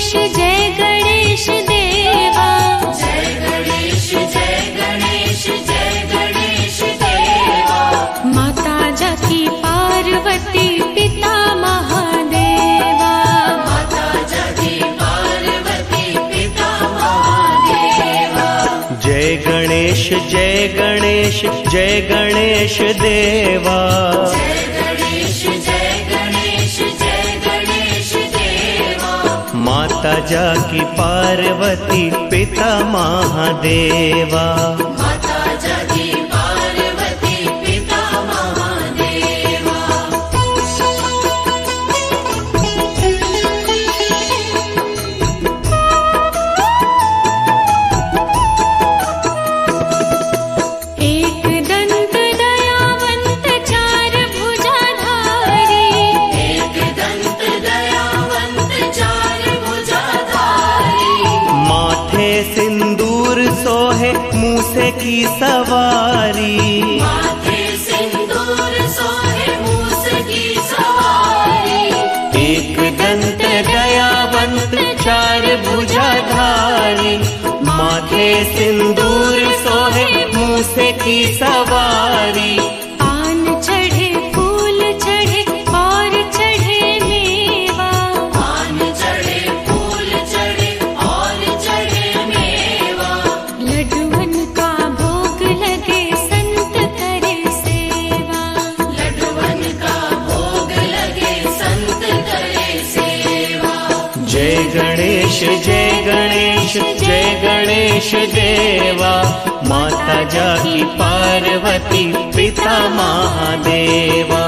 जय गणेश देवा। जय गणेश जय गणेश जय गणेश देवा। माता जाकी पार्वती पिता महादेवा। माता जाकी पार्वती पिता महादेवा। जय गणेश जय गणेश जय गणेश देवा। जय गणेश जय गणेश जय गणेश देवा। माता जाकी पार्वती पिता महादेवा। माता जाकी पार्वती पिता महादेवा। एक दंत दयावंत चार भुजाधारी। एक दंत दयावंत चार भुजाधारी। माथे सिंदूर सोहे मूसे की सवारी। माथे सिंदूर सोहे मूस की सवारी। एक दंत दयावंत चार भुजाधारी। माथे सिंदूर सोहे मूसे की सवारी। पान चढ़े फूल चढ़े और चढ़े मेवा। पान चढ़े फूल चढ़े और चढ़े मेवा। लड्डुअन का भोग लगे संत करे सेवा। लड्डुअन का भोग लगे संत करे सेवा। जय गणेश जय गणेश जय गणेश देवा। माता जाकी पार्वती पिता महादेवा।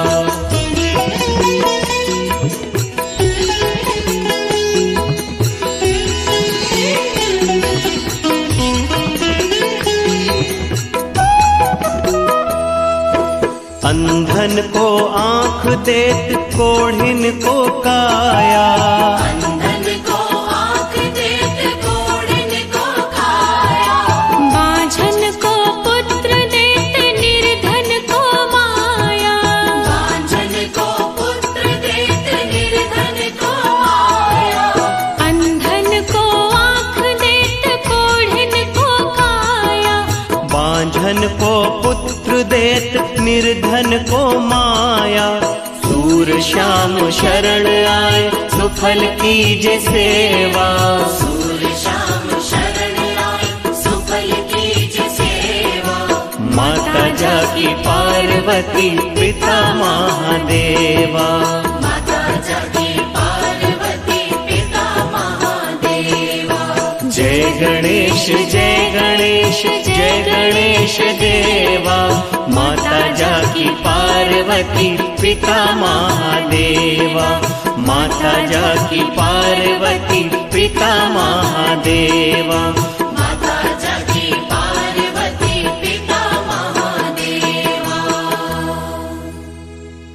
अंधन को आँख देत कोढ़िन को काया। अंधन को आँख देत कोढ़िन को काया। बांझन को पुत्र देत निर्धन को माया। बांझन को पुत्र देत निर्धन को माया। अंधन को आँख देत कोढ़िन को काया। बांझन को पुत्र देत निर्धन को माया। सूर श्याम शरण आए सुफल कीजे सेवा। सूर श्याम शरण आए सुफल कीजे सेवा। माता जाकी पार्वती पिता महादेवा। माता जाकी पार्वती पिता महादेवा। जय गणेश जय गणेश जय गणेश देवा। माता जाकी पार्वती पिता महादेवा। माता जाकी पार्वती पिता महादेवा।